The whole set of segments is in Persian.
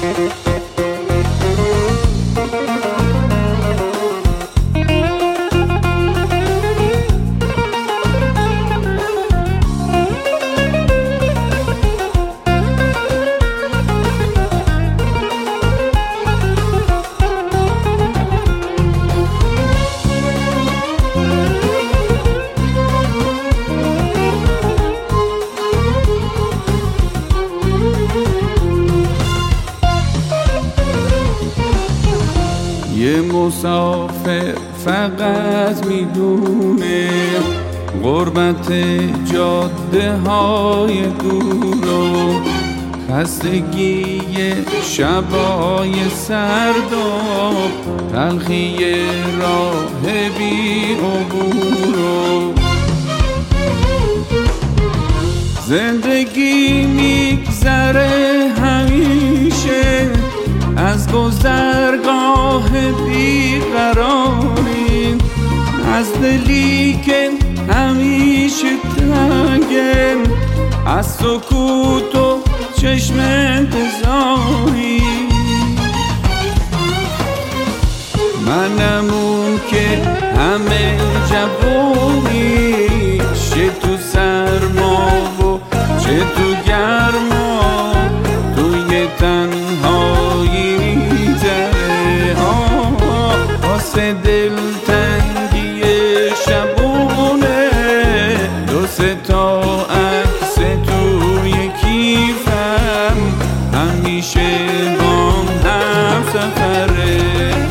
یه مسافر فقط میدونه غربت جاده های دور و خستگی شبای سرد و تلخی راه بی عبور و زندگی میگذره همیشه از گذرگاه بیقراری، از دلی که همیشه تنگه، از سکوت و چشم انتظاری. منمون که همه جوونی، چه تو سرما و چه تو گرما، توی تنهایی می‌ذره واسه دلتنگی شبونه. دو سه تا عکس توی کیفم همیشه بام هم سفره.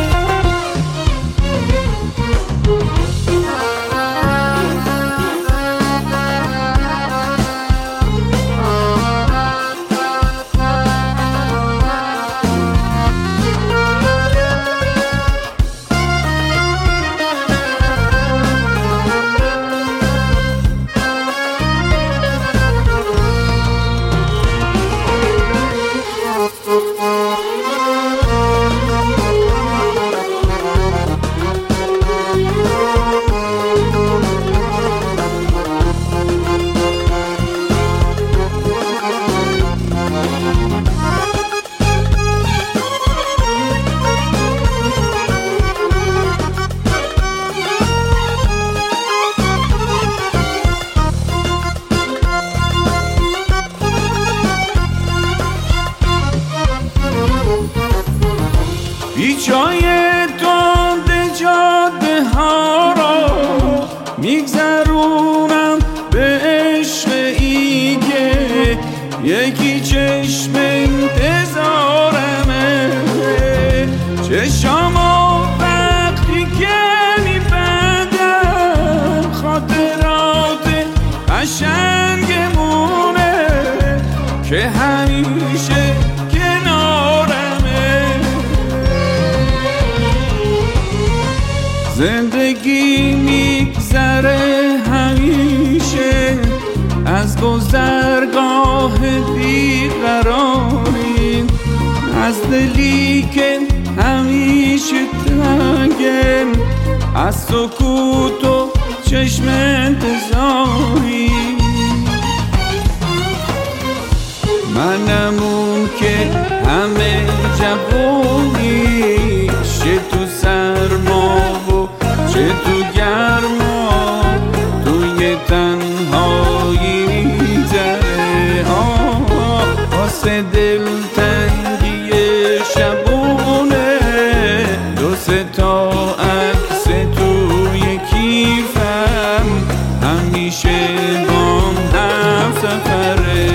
بیچای تند جاده ها را میگذرونم به عشق ایگه، یکی چشم انتظارمه، چشامو وقتی که میبندم خاطرات قشنگمونه که همیشه زندگی میگذره همیشه از گذرگاه بیقراری، از دلی که همیشه تنگه، از سکوت و چشم انتظاری. منمون که همه جوونی، چه تو سرما و چه تو گرما، توی تنهایی می‌ذره واسه دلتنگی شبونه. دو سه تا عکس توی کیفم همیشه بام هم سفره.